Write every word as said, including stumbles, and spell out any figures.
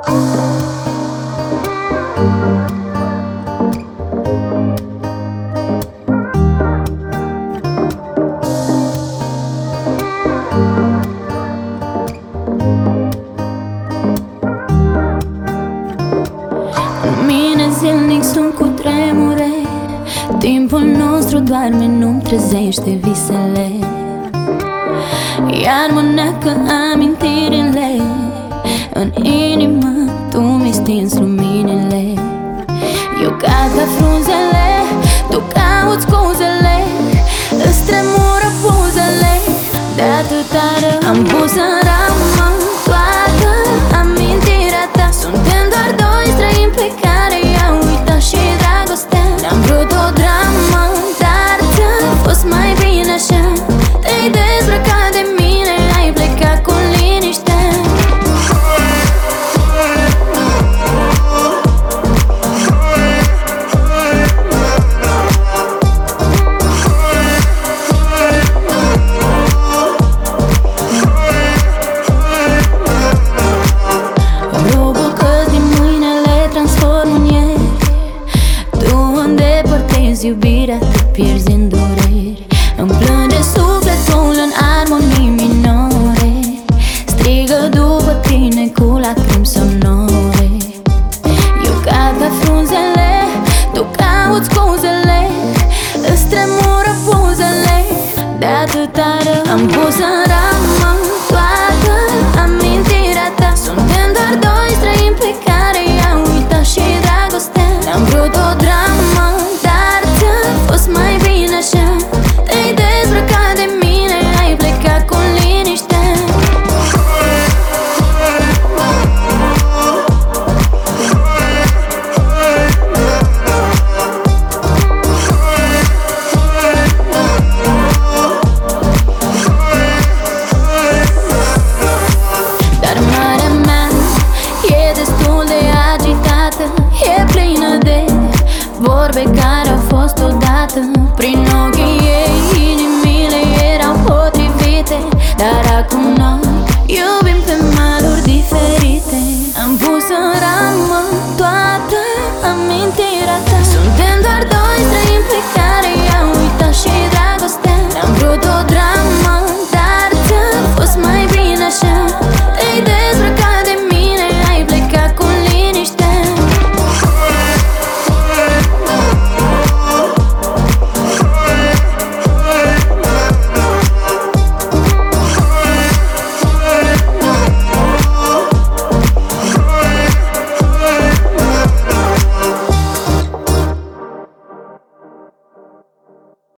Mine zilnic sunt cu tremure, timpul nostru doarme, nu-mi trezește visele. Iar mă neacă amintirile, în inimă tu mi stinzi luminile. Eu cad ca frunzele, tu cauți scuzele, îți tremură buzele, de atâta rău am pus în ram.